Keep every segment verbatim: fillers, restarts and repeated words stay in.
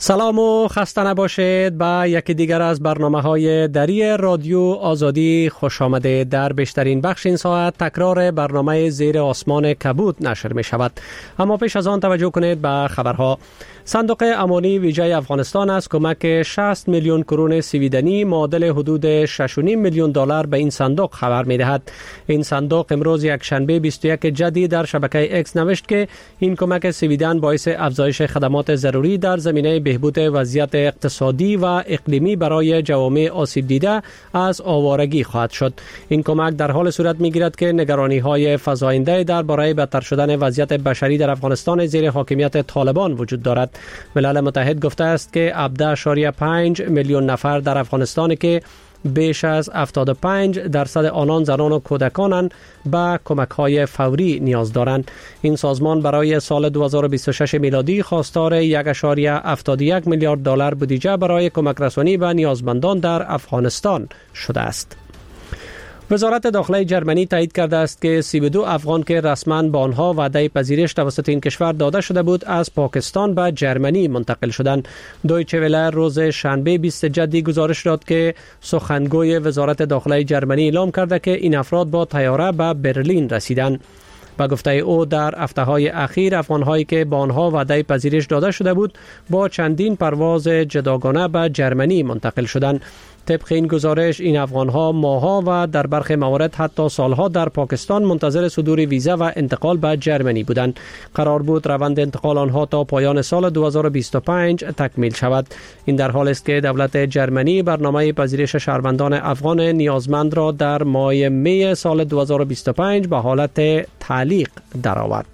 سلام و خسته نباشید. با یکی دیگر از برنامه های دری رادیو آزادی خوش آمده. در بیشترین بخش این ساعت تکرار برنامه زیر آسمان کبود نشر می شود. اما پیش از آن توجه کنید به خبرها. صندوق امانی ویژه افغانستان از کمک شصت میلیون کرون سویدنی معادل حدود شش و نیم میلیون دلار به این صندوق خبر می دهد. این صندوق امروز یک شنبه بیست و یک جدی در شبکه اکس نوشت که این کمک سویدن باعث افزایش خدمات ضروری در زمینه بهبود وضعیت اقتصادی و اقلیمی برای جوامع آسیب دیده از آوارگی خواهد شد. این کمک در حال صورت می گیرد که نگرانی های فزاینده درباره بدتر شدن وضعیت بشری در افغانستان زیر حاکمیت طالبان وجود دارد. ملل متحد گفته است که هفده اشاریه پنج میلیون نفر در افغانستان که بیش از هفتاد و پنج درصد آنان زنان و کودکانند به کمک‌های فوری نیاز دارند. این سازمان برای سال دو هزار و بیست و شش میلادی خواستار یک اشاریه هفتاد و یک میلیارد دلار بودجه برای کمک رسانی به نیازمندان در افغانستان شده است. وزارت داخله جرمنی تایید کرده است که سی و دو افغان که رسما به آنها وعده پذیرش توسط این کشور داده شده بود از پاکستان به جرمنی منتقل شدند. دویچه وله روز شنبه بیست جدی گزارش داد که سخنگوی وزارت داخله جرمنی اعلام کرده که این افراد با طیاره به برلین رسیدند. با گفته او در هفته‌های اخیر افغان‌هایی که با آنها وعده پذیرش داده شده بود با چندین پرواز جداگانه به جرمنی منتقل شدند. طبق این گزارش این افغان‌ها ماه‌ها و در برخی موارد حتی سالها در پاکستان منتظر صدور ویزا و انتقال به جرمنی بودند. قرار بود روند انتقال آنها تا پایان سال دو هزار و بیست و پنج تکمیل شود. این در حالی است که دولت جرمنی برنامه پذیرش شهروندان افغان نیازمند را در ماه می سال دو هزار و بیست و پنج به حالت تعلیق درآورد.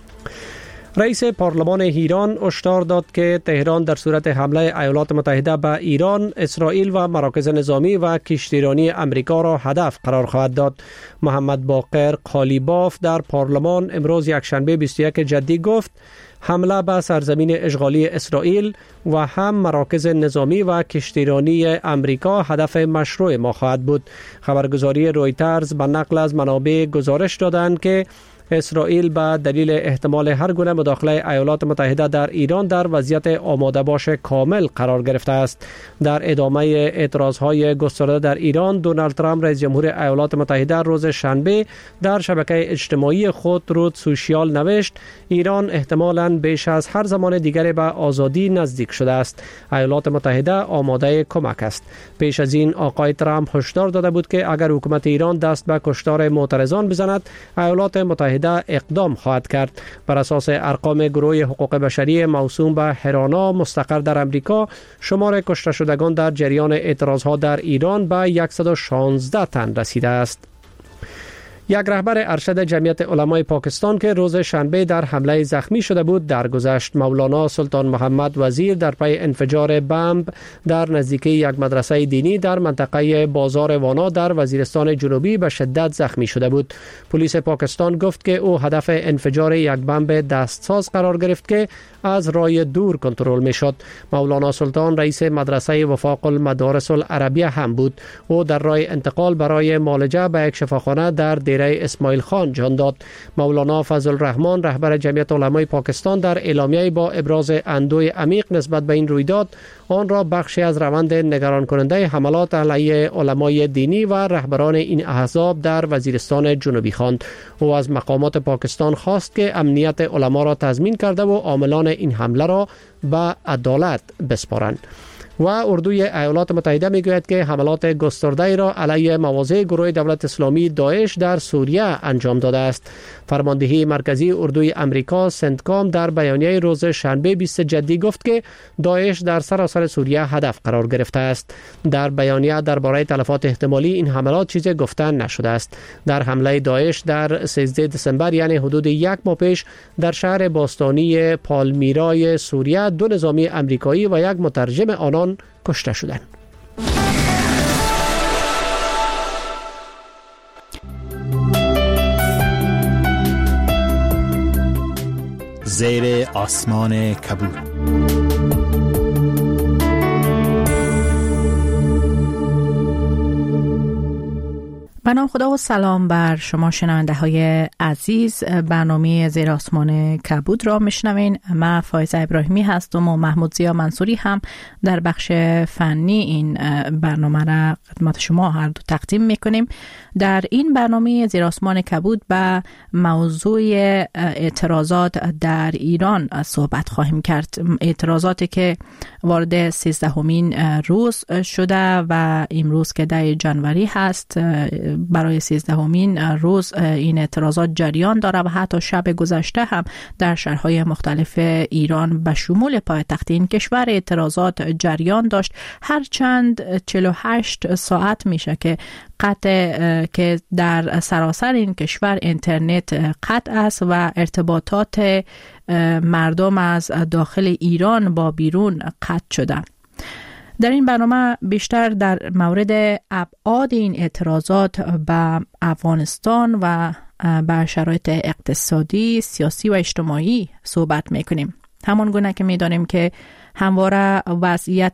رئیس پارلمان ایران هشدار داد که تهران در صورت حمله ایالات متحده به ایران، اسرائیل و مراکز نظامی و کشتیرانی امریکا را هدف قرار خواهد داد. محمد باقر قالیباف در پارلمان امروز یکشنبه بیست و یک جدی گفت حمله به سرزمین اشغالی اسرائیل و هم مراکز نظامی و کشتیرانی امریکا هدف مشروع ما خواهد بود. خبرگزاری رویترز به نقل از منابع گزارش دادند که اسرائیل به دلیل احتمال هر گونه مداخله ایالات متحده در ایران در وضعیت آماده باش کامل قرار گرفته است. در ادامه اعتراضهای گسترده در ایران، دونالد ترامپ رئیس جمهور ایالات متحده روز شنبه در شبکه اجتماعی خود رود سوشیال نوشت ایران احتمالاً بیش از هر زمان دیگری به آزادی نزدیک شده است. ایالات متحده آماده کمک است. پیش از این آقای ترامپ هشدار داده بود که اگر حکومت ایران دست به کشتار معترضان بزند، ایالات متحده اقدام خواهد کرد. بر اساس ارقام گروه حقوق بشری موسوم به هرانا مستقر در امریکا، شمار کشته شدگان در جریان اعتراضها در ایران به صد و شانزده تن رسیده است. یک رهبر ارشد جمعیت علمای پاکستان که روز شنبه در حمله زخمی شده بود درگذشت. مولانا سلطان محمد وزیر در پی انفجار بمب در نزدیکی یک مدرسه دینی در منطقه بازار وانا در وزیرستان جنوبی به شدت زخمی شده بود. پلیس پاکستان گفت که او هدف انفجار یک بمب دستساز قرار گرفت که از راه دور کنترل می شد. مولانا سلطان رئیس مدرسه وفاق المدارس العربیه هم بود. او در راه انتقال برای معالجه به یک شفاخانه در دیره اسماعیل خان جان داد. مولانا فضل الرحمن رهبر جمعیت علمای پاکستان در اعلامیه با ابراز اندوه عمیق نسبت به این رویداد آن را بخشی از روند نگران کننده حملات علیه علمای دینی و رهبران این احزاب در وزیرستان جنوبی خواند. او از مقامات پاکستان خواست که امنیت علما را تضمین کرده و عاملان این حمله را به عدالت بسپارند. و اردوی ایالات متحده میگوید که حملات گسترده را علیه مواضع گروه دولت اسلامی داعش در سوریه انجام داده است. فرماندهی مرکزی اردوی امریکا سنتکام در بیانیه روز شنبه بیست جدی گفت که داعش در سراسر سوریه هدف قرار گرفته است. در بیانیه درباره تلفات احتمالی این حملات چیزی گفته نشده است. در حمله داعش در سیزده دسامبر یعنی حدود یک ماه پیش در شهر باستانی پالمیرای سوریه دو نظامی امریکایی و یک مترجم آنان کشته شدند. زیر آسمان کبود. به نام خدا و سلام بر شما شنونده های عزیز. برنامه زیر آسمان کبود را میشنوین. من فایزه ابراهیمی هستم و محمود زیا منصوری هم در بخش فنی این برنامه را خدمت شما هر دو تقدیم میکنیم. در این برنامه زیر آسمان کبود به موضوع اعتراضات در ایران صحبت خواهیم کرد. اعتراضاتی که وارد سیزدهمین روز شده و امروز که ده جنوری هست، برای سیزدهمین روز این اعتراضات جریان داره و حتی شب گذشته هم در شهرهای مختلف ایران به شمول پایتخت این کشور اعتراضات جریان داشت. هرچند چهل و هشت ساعت میشه که قطع که در سراسر این کشور اینترنت قطع است و ارتباطات مردم از داخل ایران با بیرون قطع شده. در این برنامه بیشتر در مورد ابعاد این اعتراضات به افغانستان و به شرایط اقتصادی، سیاسی و اجتماعی صحبت میکنیم. همان گونه که میدانیم که همواره وضعیت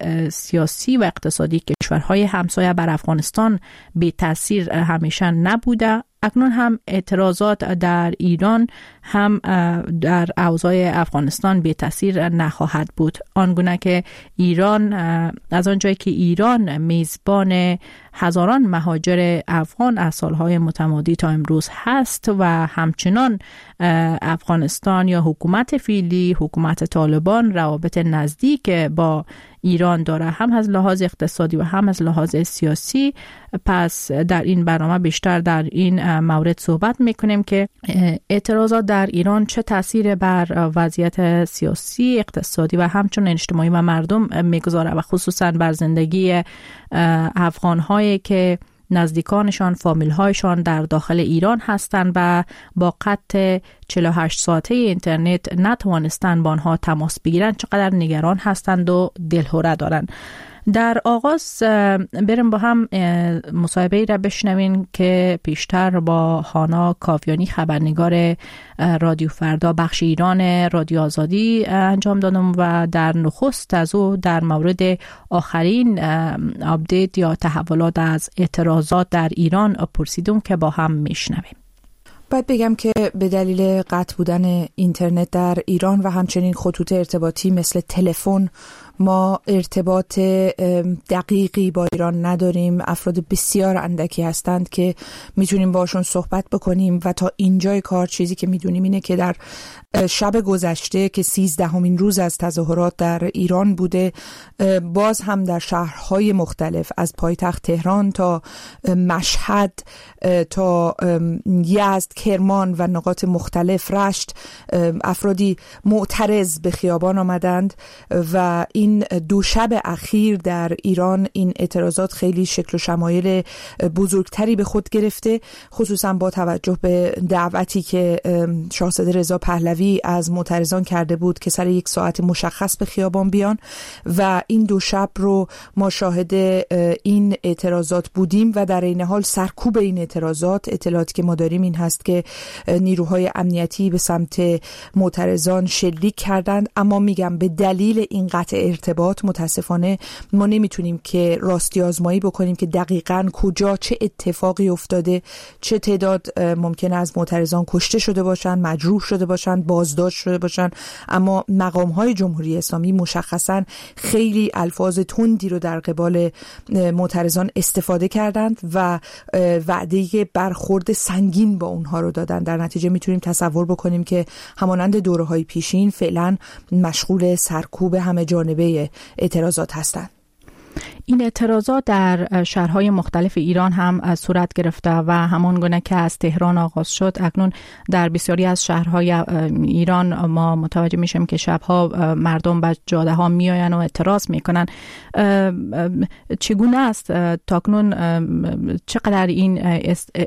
سیاسی و اقتصادی کشورهای همسایه بر افغانستان بی تاثیر همیشه نبوده، اکنون هم اعتراضات در ایران هم در اوضاع افغانستان بی تاثیر نخواهد بود. آنگونه که ایران، از آنجایی که ایران میزبان هزاران مهاجر افغان از سالهای متمادی تا امروز هست و همچنان افغانستان یا حکومت فعلی، حکومت طالبان روابط نزدیک با ایران داره، هم از لحاظ اقتصادی و هم از لحاظ سیاسی. پس در این برنامه بیشتر در این مورد صحبت میکنیم که اعتراضات در ایران چه تأثیر بر وضعیت سیاسی، اقتصادی و همچنین اجتماعی و مردم میگذاره و خصوصا بر زندگی افغان‌هایی که نزدیکانشان، فامیل‌هایشان در داخل ایران هستند و با قطع چهل و هشت ساعته اینترنت نتوانستند با آنها تماس بگیرند چقدر نگران هستند و دلهره دارند. در آغاز بریم با هم مصاحبه‌ای را بشنویم که پیشتر با هانا کاویانی خبرنگار رادیو فردا بخش ایران رادیو آزادی انجام دادم و در نخست از او در مورد آخرین آپدیت یا تحولات از اعتراضات در ایران پرسیدم که با هم میشنویم. باید بگم که به دلیل قطع بودن اینترنت در ایران و همچنین خطوط ارتباطی مثل تلفن ما ارتباط دقیقی با ایران نداریم. افراد بسیار اندکی هستند که میتونیم باشون صحبت بکنیم و تا اینجای کار چیزی که میدونیم اینه که در شب گذشته که سیزدهمین روز از تظاهرات در ایران بوده، باز هم در شهرهای مختلف از پایتخت تهران تا مشهد تا یزد، کرمان و نقاط مختلف، رشت، افرادی معترض به خیابان آمدند و این دو شب اخیر در ایران این اعتراضات خیلی شکل و شمایل بزرگتری به خود گرفته، خصوصا با توجه به دعوتی که شاهزاده رضا پهلوی از معترضان کرده بود که سر یک ساعت مشخص به خیابان بیان و این دو شب رو ما شاهد این اعتراضات بودیم و در این حال سرکوب این اعتراضات، اطلاعاتی که ما داریم این هست که نیروهای امنیتی به سمت معترضان شلیک کردند. اما میگم به دلیل این قطع ارتباط متاسفانه ما نمیتونیم که راستی آزمایی بکنیم که دقیقاً کجا چه اتفاقی افتاده، چه تعداد ممکنه از معترضان کشته شده باشند، مجروح شده باشند، بازداشت شده باشند. اما مقام‌های جمهوری اسلامی مشخصاً خیلی الفاظ تندی رو در قبال معترضان استفاده کردند و وعده برخورد سنگین با اونها رو دادن. در نتیجه میتونیم تصور بکنیم که همانند دوره‌های پیشین فعلا مشغول سرکوب همه جانبه اعتراضات هستند. این اعتراضات در شهرهای مختلف ایران هم صورت گرفته و همان گونه که از تهران آغاز شد، اکنون در بسیاری از شهرهای ایران ما متوجه میشیم که شبها مردم به جاده ها میآیند و اعتراض میکنن. چگونه است تاکنون، چقدر این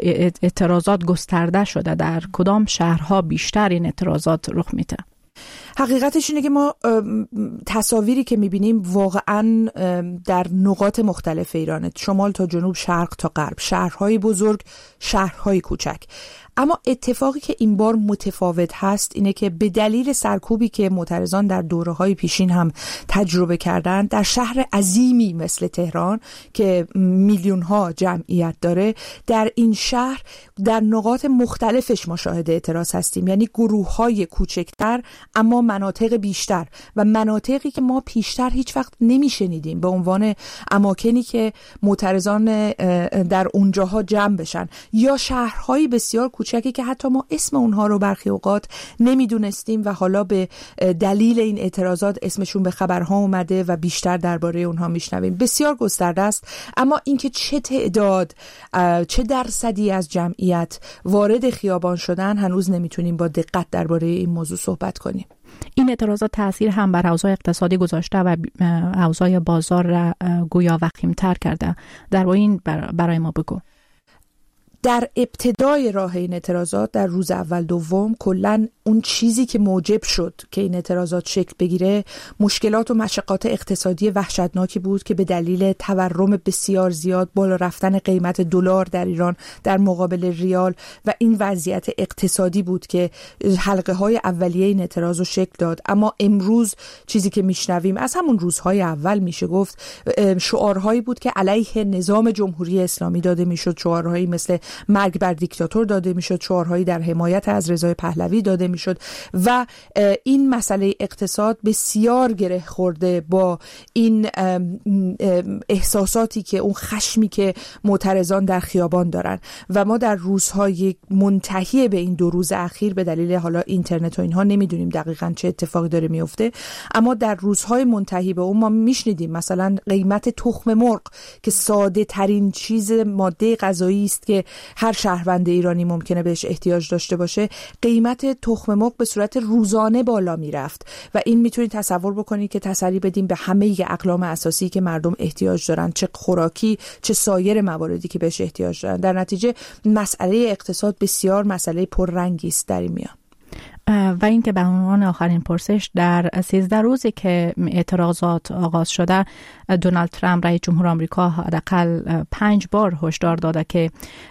اعتراضات گسترده شده؟ در کدام شهرها بیشتر این اعتراضات رخ میده؟ حقیقتش اینه که ما تصاویری که میبینیم واقعا در نقاط مختلف ایرانه، شمال تا جنوب، شرق تا غرب، شهرهای بزرگ، شهرهای کوچک. اما اتفاقی که این بار متفاوت هست اینه که به دلیل سرکوبی که معترضان در دوره‌های پیشین هم تجربه کردن، در شهر عظیمی مثل تهران که میلیون‌ها جمعیت داره، در این شهر در نقاط مختلفش ما شاهد اعتراض هستیم. یعنی گروه‌های کوچکتر اما مناطق بیشتر و مناطقی که ما پیشتر هیچ وقت نمی‌شنیدیم به عنوان اماکنی که معترضان در اونجاها جمع بشن، یا شهرهای بسیار کوچکی که حتی ما اسم اونها رو برخی اوقات نمیدونستیم و حالا به دلیل این اعتراضات اسمشون به خبرها اومده و بیشتر درباره اونها میشنویم. بسیار گسترده است، اما اینکه چه تعداد، چه درصدی از جمعیت وارد خیابان شدن هنوز نمیتونیم با دقت درباره این موضوع صحبت کنیم. این اعتراضات تاثیر هم بر اوضاع اقتصادی گذاشته و اوضاع بازار را گویا وخیم‌تر کرده. در این برای ما بگو. در ابتدای راه این اعتراضات، در روز اول دوم، کلن اون چیزی که موجب شد که این اعتراضات شکل بگیره مشکلات و مشقات اقتصادی وحشتناکی بود که به دلیل تورم بسیار زیاد، بالا رفتن قیمت دلار در ایران در مقابل ریال و این وضعیت اقتصادی بود که حلقه های اولیه این اعتراض رو شکل داد. اما امروز چیزی که میشنویم از همون روزهای اول میشه گفت شعارهایی بود که علیه نظام جمهوری اسلامی داده میشد، شعارهایی مثل مرگ بر دیکتاتور داده میشد، شعارهایی در حمایت از رضای پهلوی داده میشد و این مسئله اقتصاد بسیار گره خورده با این احساساتی که اون خشمی که معترضان در خیابان دارن و ما در روزهای منتهی به این دو روز اخیر به دلیل حالا اینترنت و اینها نمیدونیم دقیقاً چه اتفاقی داره میفته، اما در روزهای منتهی به اون ما میشنیدیم مثلا قیمت تخم مرغ که ساده ترین چیز ماده غذایی است که هر شهروند ایرانی ممکنه بهش احتیاج داشته باشه، قیمت تخم مرغ به صورت روزانه بالا میرفت و این میتونید تصور بکنید که تسری بدیم به همه اقلام اساسی که مردم احتیاج دارن، چه خوراکی چه سایر مواردی که بهش احتیاج دارن. در نتیجه مسئله اقتصاد بسیار مسئله پررنگی است در این میان. و این که به عنوان آخرین پرسش، در سیزده روزی که اعتراضات آغاز شده، دونالد ترامپ رئیس جمهور آمریکا حداقل پنج بار هشدار داده که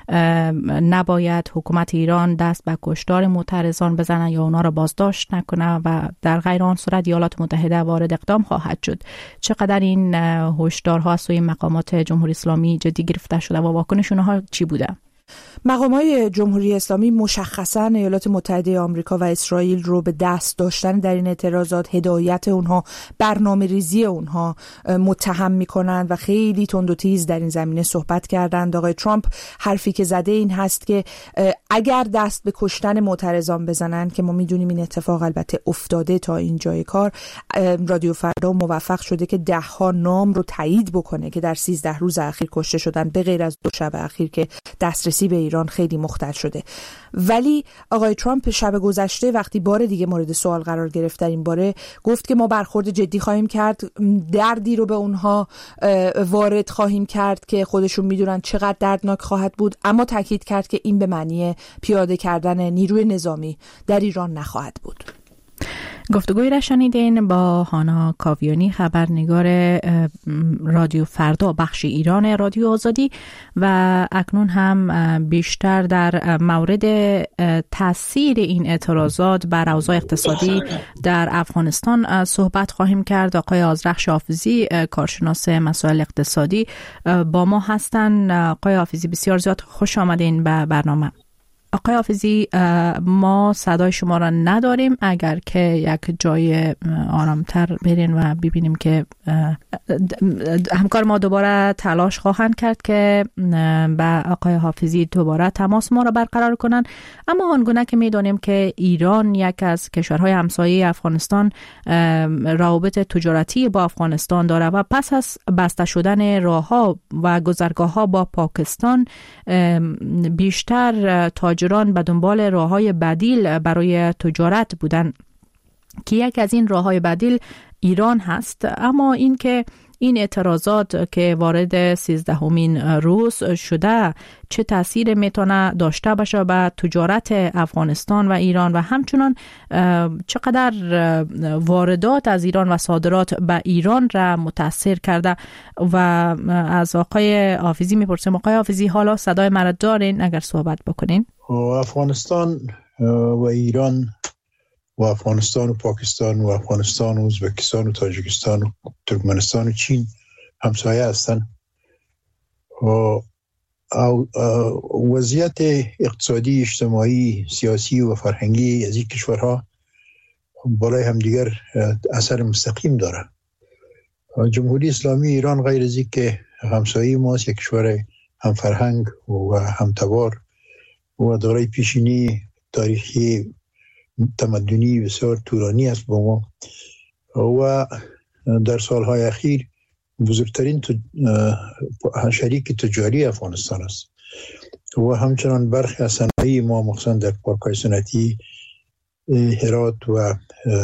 نباید حکومت ایران دست به کشتار معترضان بزنه یا اونا را بازداشت نکنه و در غیر آن صورت ایالات متحده وارد اقدام خواهد شد. چقدر این هشدارها از سوی مقامات جمهوری اسلامی جدی گرفته شده و واکنش اونها چی بوده؟ مقامات جمهوری اسلامی مشخصاً ایالات متحده آمریکا و اسرائیل رو به دست داشتن در این اعتراضات، هدایت اونها، برنامه ریزی اونها متهم میکنند و خیلی تند و تیز در این زمینه صحبت کردند. آقای ترامپ حرفی که زده این هست که اگر دست به کشتن معترضان بزنن، که ما میدونیم این اتفاق البته افتاده تا این جای کار، رادیو فردا موفق شده که ده ها نام رو تایید بکنه که در سیزده روز اخیر کشته شدن، به غیر از دو شب اخیر که دسترسی به ایران خیلی مختل شده. ولی آقای ترامپ شب گذشته وقتی بار دیگه مورد سوال قرار گرفت در این باره، گفت که ما برخورد جدی خواهیم کرد، دردی رو به اونها وارد خواهیم کرد که خودشون میدونن چقدر دردناک خواهد بود، اما تاکید کرد که این به معنی پیاده کردن نیروی نظامی در ایران نخواهد بود. گفتگوی را شنیدین با هانا کاویانی، خبرنگار رادیو فردا بخش ایران رادیو آزادی، و اکنون هم بیشتر در مورد تاثیر این اعتراضات بر اوضاع اقتصادی در افغانستان صحبت خواهیم کرد. آقای آذرخش حافظی، کارشناس مسائل اقتصادی، با ما هستند. آقای حافظی، بسیار زیاد خوش آمدین به برنامه. آقای حافظی، ما صدای شما را نداریم، اگر که یک جای آرامتر برین و ببینیم که همکار ما دوباره تلاش خواهند کرد که با آقای حافظی دوباره تماس ما را برقرار کنند. اما آنگونه که میدانیم که ایران یک از کشورهای همسایه افغانستان روابط تجارتی با افغانستان داره و پس از بسته شدن راهها و گذرگاه‌ها با پاکستان، بیشتر تاجران به دنبال راه‌های بدیل برای تجارت بودن. که یک از این راه‌های بدیل ایران هست. اما این که این اعتراضات که وارد سیزدهمین روز شده چه تأثیر میتونه داشته باشه به تجارت افغانستان و ایران و همچنان چقدر واردات از ایران و صادرات به ایران را متاثر کرده. و از آقای حافظی میپرسیم. آقای حافظی حالا صدای مرا دارین اگر صحبت بکنین؟ افغانستان و ایران و افغانستان و پاکستان و افغانستان و ازبکستان و تاجیکستان و ترکمنستان و چین همسایه هستند. وضعیت اقتصادی، اجتماعی، سیاسی و فرهنگی از این کشورها بالای همدیگر اثر مستقیم داره. جمهوری اسلامی ایران غیر از این که همسایه ماست، یک کشور هم فرهنگ و هم تبار و دارای پیشینی تاریخی تمدنی بسیار طولانی است با ما و در سالهای اخیر بزرگترین شریک تجاری افغانستان است و همچنان برخی از صنایع ما مخصوصا در پارک‌های صنعتی هرات و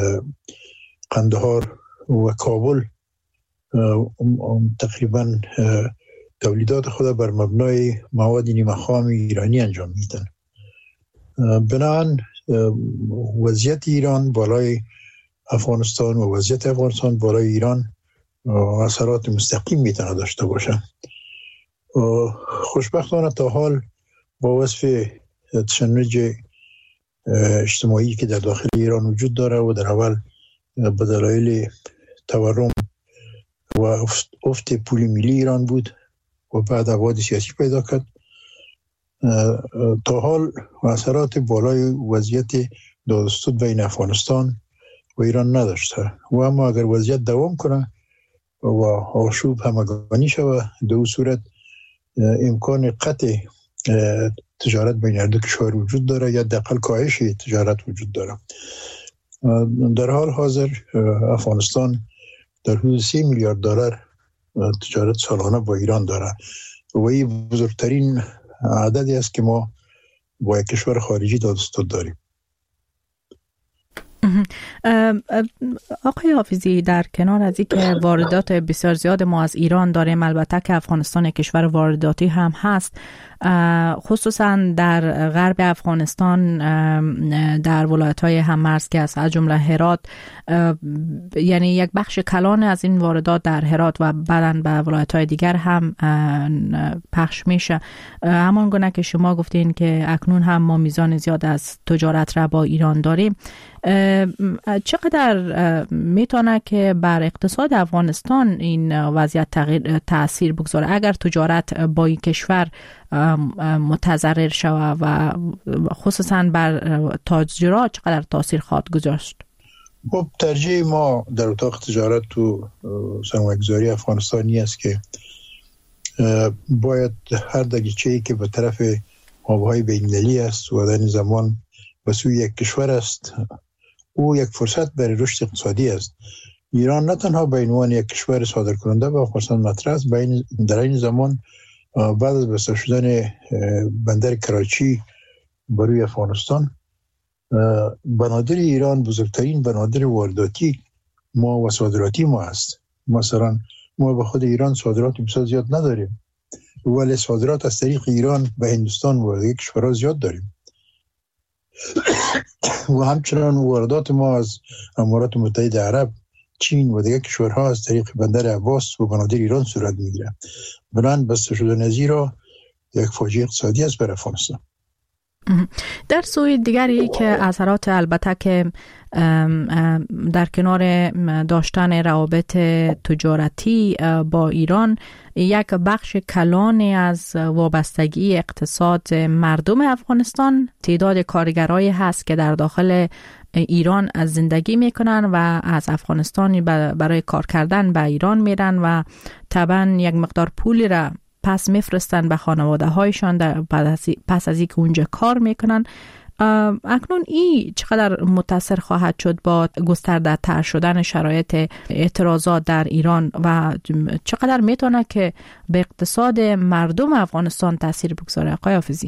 قندهار و کابل تقریبا تولیدات خود بر مبنای مواد نیمه خام ایرانی انجام میدن. بنابراین وضعیت ایران بالای افغانستان و وضعیت افغانستان بالای ایران اثرات مستقیم میتونه داشته باشه. خوشبختانه تا حال با وصف تشنج اجتماعی که در داخل ایران وجود داره و در اول به دلایل تورم و افت پول ملی ایران بود و بعد ابعاد سیاسی پیدا کرد، تا حال اثرات بالای وضعیت دادستود بین افغانستان و ایران نداشته و اما اگر وضعیت دوام کنه و آشوب همگانی شود، در اون صورت امکان قطع تجارت بین هر دو کشور وجود داره یا حداقل کاهش تجارت وجود داره. در حال حاضر افغانستان در حدود سه میلیارد دلار تجارت سالانه با ایران داره و این بزرگترین عددی است که ما با یک کشور خارجی دادستود داریم. آقای حافظی، در کنار از اینکه واردات بسیار زیاد ما از ایران داریم، البته که افغانستان کشور وارداتی هم هست، خصوصا در غرب افغانستان در ولایت‌های هم‌مرز که از جمله هرات، یعنی یک بخش کلان از این واردات در هرات و بعداً به ولایت‌های دیگر هم پخش میشه. همان گونه که شما گفتین که اکنون هم ما میزان زیاد از تجارت را با ایران داریم، چقدر میتونه که بر اقتصاد افغانستان این وضعیت تغییر تأثیر بگذاره اگر تجارت با این کشور متضرر شود و خصوصا بر تاجرها چقدر تأثیر خواهد گذاشت؟ خب ترجیح ما در اتاق تجارت و سرمایه‌گذاری افغانستانی است که باید هر دریچه‌ای که به طرف آبهای بین‌المللی است و در این زمان به سوی یک کشور است، او یک فرصت برای رشد اقتصادی است. ایران نه تنها به عنوان یک کشور صادرکننده به افغانستان مطرح است، در این زمان بعد از بسته شدن بندر کراچی بروی افغانستان، بنادر ایران بزرگترین بنادر وارداتی ما و صادراتی ما است. مثلا ما به خود ایران صادرات بسیار زیاد نداریم، ولی صادرات از طریق ایران به هندوستان و دیگر کشورها زیاد داریم و همچنان واردات ما از امارات متحده عرب، چین و دیگر کشورها از طریق بندر عباس و بنادر ایران صورت میگیره. بنابراین بسته شدن از ایران یک فاجعه اقتصادی است برای افغانستان. در سوی دیگری که اثرات البته که در کنار داشتن روابط تجارتی با ایران، یک بخش کلانی از وابستگی اقتصاد مردم افغانستان تعداد کارگرایی هست که در داخل ایران از زندگی میکنن و از افغانستان برای کار کردن به ایران میرن و طبعا یک مقدار پولی را پس میفرستن به خانواده هایشان در پس از اینکه اونجا کار میکنن. اکنون این چقدر متاثر خواهد شد با گسترده تر شدن شرایط اعتراضات در ایران و چقدر میتونه که به اقتصاد مردم افغانستان تاثیر بگذاره؟ آقای حافظی.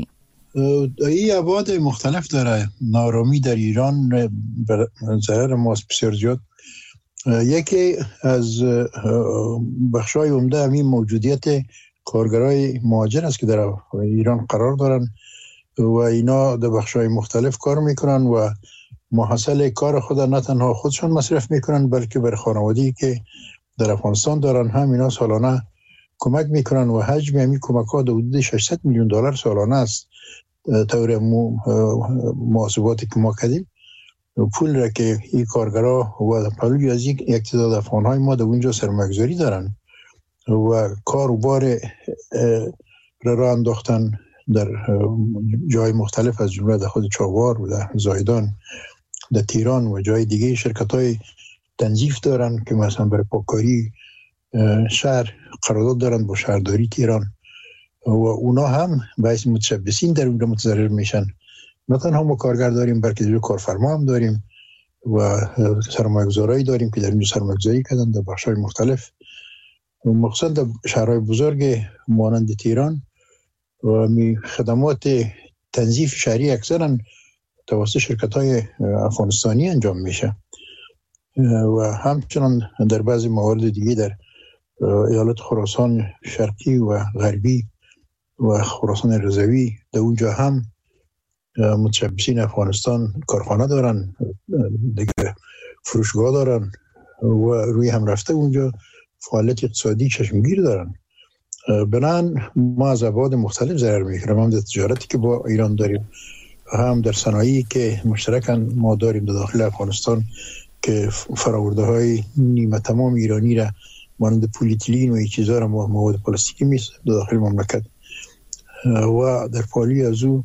این ابعاد مختلف داره. نارامی در ایران بر ضرر ماست بسیار زیاد. یکی از بخشای عمده همین موجودیت کارگرای مهاجر است که در ایران قرار دارن و اینا در بخشای مختلف کار میکنن و محصل کار خود نه تنها خودشون مصرف میکنن بلکه بر خانواده‌ای که در افغانستان دارن هم اینا سالانه کمک میکنن و حجم همین کمک ها در حدود ششصد میلیون دلار سالانه است. طور محاسباتی که ما کردیم پول را که این کارگرها و پلوی از یک تعداد افغان‌های ما در اونجا سرمایه‌گذاری دارن و کار و بار را راه انداختن در جای مختلف از جمله در خود چاوار و در زایدان، در تهران و جای دیگه شرکت‌های تنظیف دارن که مثلا برای پاککاری شهر قرارداد دارن با شهرداری تهران و اونا هم باعث متشبثین در اونجا متضرر میشن. نه تنها ما کارگر داریم بلکه در کارفرما هم داریم و سرمایه‌گذارایی داریم که در اینجا سرمایه‌گذاری کردن در بخش‌های مختلف، مخصوصا در شهرهای بزرگ مانند تهران و می خدمات تنظیف شهری اکثرا توسط شرکت‌های افغانستانی انجام میشه و همچنان در بعضی موارد دیگه در ایالات خراسان شرقی و غربی و خراسان رضوی در اونجا هم متشبثین افغانستان کارخانه دارن، دیگه فروشگاه دارن و روی هم رفته اونجا فعالیت اقتصادی چشمگیر دارن. بنان ما از ابعاد مختلف ضرر میکنیم، هم در تجارتی که با ایران داریم، هم در صنایعی که مشترکاً ما داریم در داخل افغانستان که فراورده های نیمه تمام ایرانی را مانند پولیتیلین و این چیزا را مواد پلاستیکی میسازیم در داخل مملکت و در پالی از او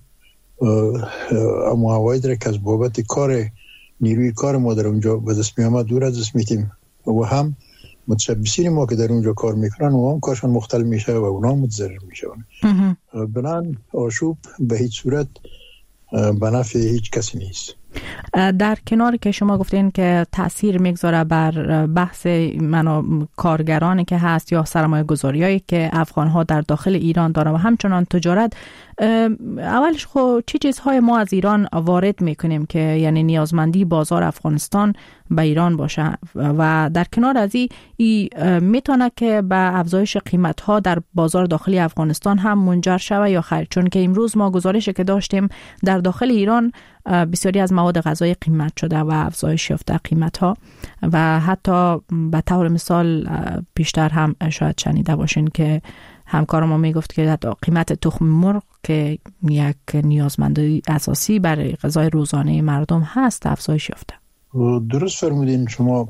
معاوید را که از بابت کار نیروی کار ما در اونجا به دست می آمد دور از دست میتیم و هم متشبثین ما که در اونجا کار میکنن و هم کارشان مختل میشه و اونا متضرر میشه. بنان آشوب به هیچ صورت به نفع هیچ کسی نیست. در کنار که شما گفتین که تأثیر میگذاره بر بحث منو کارگرانی که هست یا سرمایه گذاریایی که افغان ها در داخل ایران دارن و همچنان تجارت، اولش خب چی چیزهای ما از ایران وارد میکنیم که یعنی نیازمندی بازار افغانستان به ایران باشه و در کنار از این ای میتونه که به افزایش قیمت ها در بازار داخلی افغانستان هم منجر شود یا خیر؟ چون که امروز ما گزارشی که داشتیم در داخل ایران بسیاری از مواد غذایی قیمت شده و افزایش یافته قیمت ها و حتی به طور مثال بیشتر هم شاید شنیده باشین که همکار ما میگفت که قیمت تخم مرغ که یک نیازمندی اساسی برای غذای روزانه مردم هست افزایش یافته. درست فرمودین شما.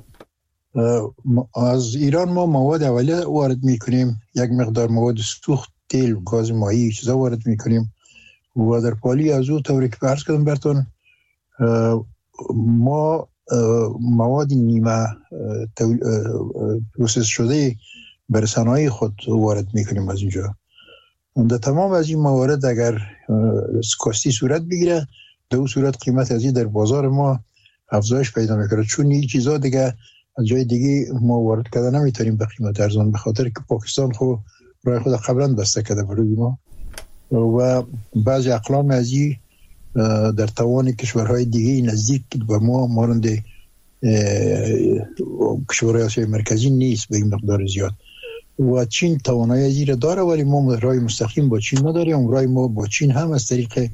از ایران ما مواد اولیه وارد میکنیم، یک مقدار مواد سوخت، تیل، گاز مایع چیزا وارد میکنیم و در پالی از او طوری که عرض کردم براتون ما مواد نیمه پروسس شده بر صنایع خود وارد میکنیم از اینجا. در تمام از این موارد اگر کاستی صورت بگیره در اون صورت قیمت از این در بازار ما افزایش پیدا میکنه، چون این چیزا دیگه از جای دیگه ما وارد کردن نمیتونیم به قیمت ارزان، به خاطر که پاکستان خود راه خود قبلا بسته کرده برای ما و بعضی اقلام از این در توان کشورهای دیگه نزدیک به ما مانند کشورهای آسیای مرکزی نیست به این مقدار زیاد و چین توانایی از این داره ولی ما راه مستقیم با چین نداریم. راه ما با چین هم از طریق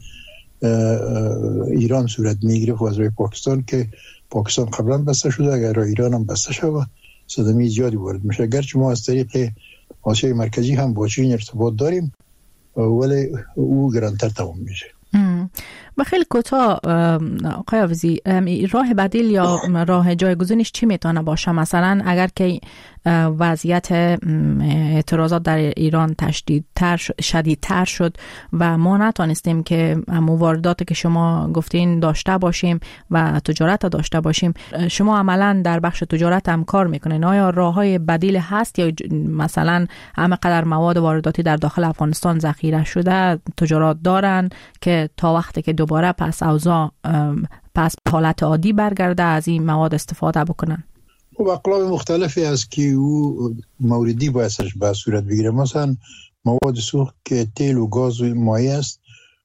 ایران صورت میگیره و از راه پاکستان که پاکستان قبلا بسته شده، اگر راه ایران هم بسته شده صدمه زیادی وارد میشه. اگرچه ما از طریق آسیای مرکزی هم با چین ارتباط داریم ولی او گرانتر تمام میشه. و خیلی کوتاه آقای حافظی، راه بدیل یا راه جایگزینش چی میتونه باشه؟ مثلا اگر که وضعیت اعتراضات در ایران تشدیدتر شدیدتر شد و ما نتونستیم که وارداتی که شما گفتین داشته باشیم و تجارت داشته باشیم، شما عملا در بخش تجارت هم کار میکنین، آیا راههای بدیل هست یا مثلا همه قدر مواد وارداتی در داخل افغانستان ذخیره شده تجارت دارن که تا وقتی که دوباره پس اوضاع پس به حالت عادی برگرده از این مواد استفاده بکنن؟ خب اقلام مختلفی است که او موردی باعثش به صورت بگیره. مثلا مواد سوخت که تیل و گاز و مایع است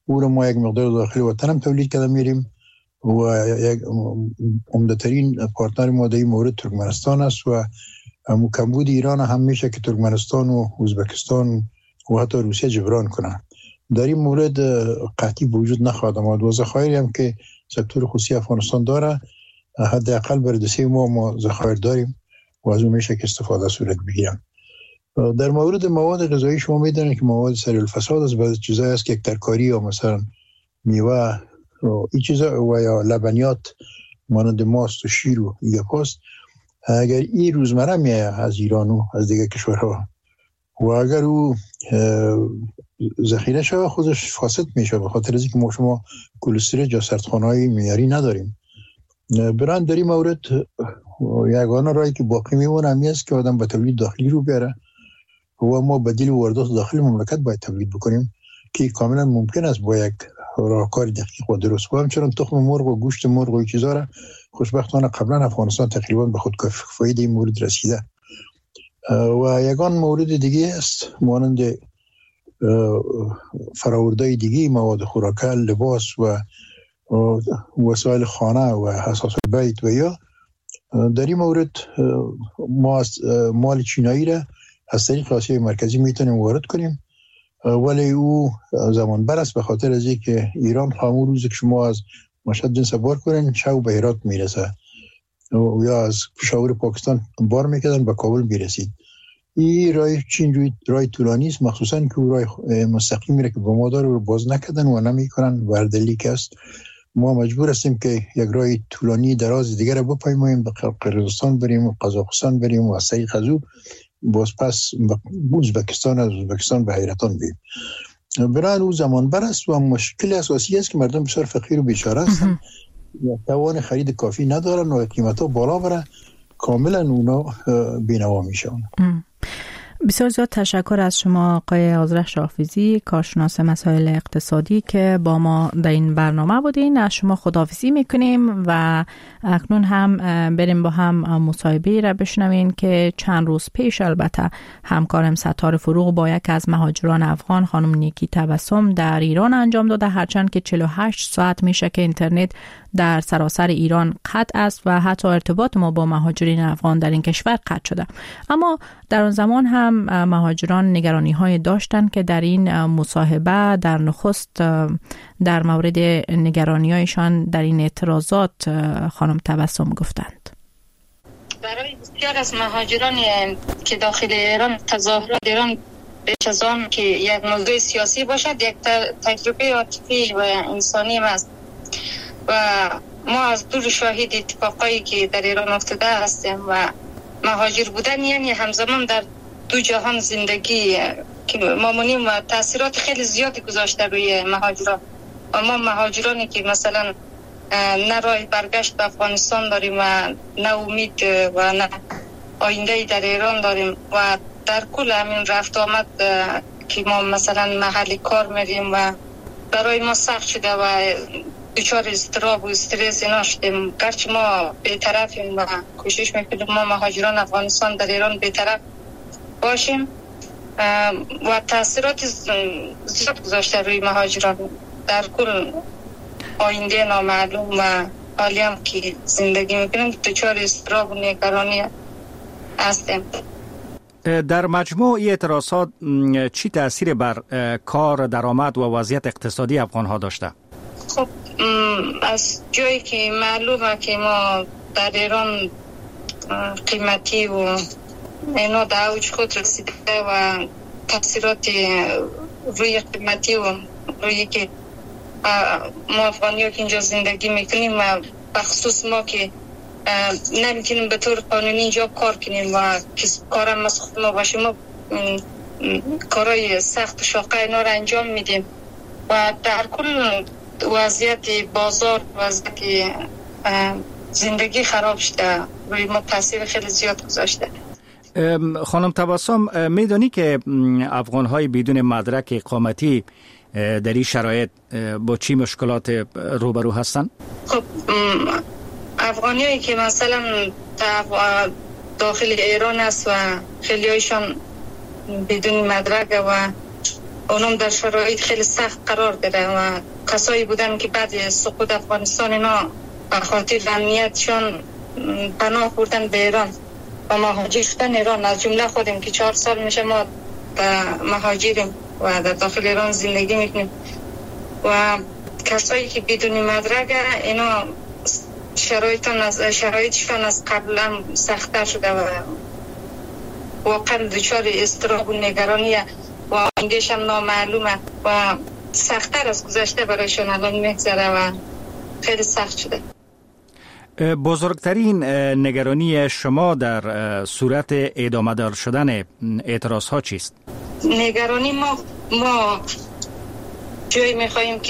او رو ما یک مقدار داخل وطن هم تولید کرده میریم و یک عمده‌ترین پارتنر ما در این مورد ترکمنستان است و کمبود ایران هم میشه که ترکمنستان و ازبکستان و حتی روسیه جبران کنه. در این مورد قطعی وجود نخواهد آمد و ذخایر هم که سکتور خصوصی افغانستان داره حداقل برای دو سه ماه ما ذخایر داریم و از اون میشه که استفاده صورت بگیرن. در مورد مواد غذایی شما میدونید که مواد سریع الفساد است، بعضی چیزایی است که یک ترکاری یا مثلا میوه این چیزا و یا لبنیات مانند ماست و شیر و یاپاست، اگر این روزمره میاد از ایران و از دیگه کشورها و اگر او ذخیره شود خودش فاسد میشه به خاطر اینکه ما شما کلسترول یا سردخانه‌های معیاری نداریم. بران در این مورد یگانه راهی که باقی میمونه همین است که آدم به تولید داخلی رو بیاره و ما بدیل واردات داخل مملکت باید تولید بکنیم که کاملا ممکن است با یک راهکار دقیق و درست. و همچنان تخم مرغ و گوشت مرغ و چیزا را خوشبختانه قبلا افغانستان تقریبا به خودکفایی در این مورد رسیده. و یگان مورد دیگه است مانند فراورده دیگه مواد خوراکی، لباس و وسایل خانه و حساس بیت و یا در این مورد ما مال چینایی را از طریق آسیای مرکزی میتونیم وارد کنیم، ولی او زمان بر است به خاطر از اینکه ایران همون روز که شما از مشهد جنس بار کنین شب به هرات میرسه یا از پشاور پاکستان بار میکردن به کابل میرسید. این رای چین رای طولانی است، مخصوصا که رای مستقیم میره که با ما داره رو باز نکردن و نمیکنن وردلی که است. ما مجبور هستیم که یک رای طولانی دراز دیگر رو بپیماییم، به قرقیزستان بریم و قزاقستان بریم و از طریق ازو باز پس ازبکستان از ازبکستان به حیرتان بریم. برای او زمان بر است و مشکل اساسی است که مردم بسیار فقیر و بیچاره هستند، توان خرید کافی ندارن و قیمتا بالا بره، کاملا اونا بینوا میشن. بسیار زیاد تشکر از شما آقای آذرخش حافظی، کارشناس مسائل اقتصادی که با ما در این برنامه بودین. از شما خداحافظی میکنیم و اکنون هم بریم با هم مصاحبه را بشنوین که چند روز پیش البته همکارم ستاره فروغ با یک از مهاجران افغان خانم نیکی تبسم در ایران انجام داده، هرچند که چهل و هشت ساعت میشه که اینترنت در سراسر ایران قطع است و حتی ارتباط ما با مهاجرین افغان در این کشور قطع شده. اما در آن زمان هم مهاجران نگرانی های داشتند که در این مصاحبه در نخست در مورد نگرانی هایشان در این اعتراضات خانم تبسم گفتند. برای بسیار از مهاجران که داخل ایران تظاهرات ایران بیش از آن که یک موضوع سیاسی باشد یک تجربه عاطفی و انسانی است و ما از دور شاهد اتفاقایی که در ایران افتاده هستیم و مهاجر بودن یعنی همزمان در دو جهان زندگی که ما مونیم و تاثیرات خیلی زیادی گذاشته روی مهاجران. و ما مهاجرانی که مثلا نه راه برگشت به افغانستان داریم و نه امید و نه آینده در ایران داریم و در کل همین رفت آمد که ما مثلا محل کار میریم و برای ما سخت شده و دچار اضطراب و استرس اینا شدیم. گرچه ما بی‌طرفیم و کوشش میکنیم ما مهاجران افغانستان در ایران بی‌طرف باشیم و تاثیرات زیاد گذاشته روی مهاجران در کل آینده نامعلوم و حالی هم که زندگی میکنیم دچار اضطراب و نگرانی هستیم. در مجموع این اعتراضات چی تأثیر بر کار، درآمد و وضعیت اقتصادی افغان ها داشته؟ خب از جایی که معلومه که ما در ایران قیمتی و اینا در اوج خود رسیده و تاثیرات روی قیمتی و روی که ما افغانی ها که اینجا زندگی میکنیم و بخصوص ما که نمیتونیم به طور قانونی اینجا کار کنیم و کارم از خود ما باشیم، ما کارهای سخت و شاقه اینا رو انجام میدیم و در کل وضعیت بازار وضعیت زندگی خراب شده، روی ما تاثیر خیلی زیاد گذاشته. خانم تبسم، میدونی که افغان‌های بدون مدرک اقامتی در این شرایط با چی مشکلات روبرو هستن؟ خب افغانیایی که مثلا داخل ایران است و خیلی هایشان بدون مدرک و اونم در شرایط خیلی سخت قرار داره و کسایی بودن که بعد سقوط افغانستان اینا به خاطر امنیتشون پناه بردن به ایران و مهاجر شدن ایران. از جمله خودم که چهار سال میشه ما مهاجریم و در داخل ایران زندگی میکنیم و کسایی که بدون مدرک اینا شرایطشون از شرایطشون از قبلا سخت‌تر شده و واقعا دچار اضطراب و نگرانی و آینده‌اش هم نامعلومه و سخت‌تر از گذشته برایشون الان میگذره و خیلی سخت شده. بزرگترین نگرانی شما در صورت ادامه دار شدن اعتراض ها چیست؟ نگرانی ما ما جایی میخواییم که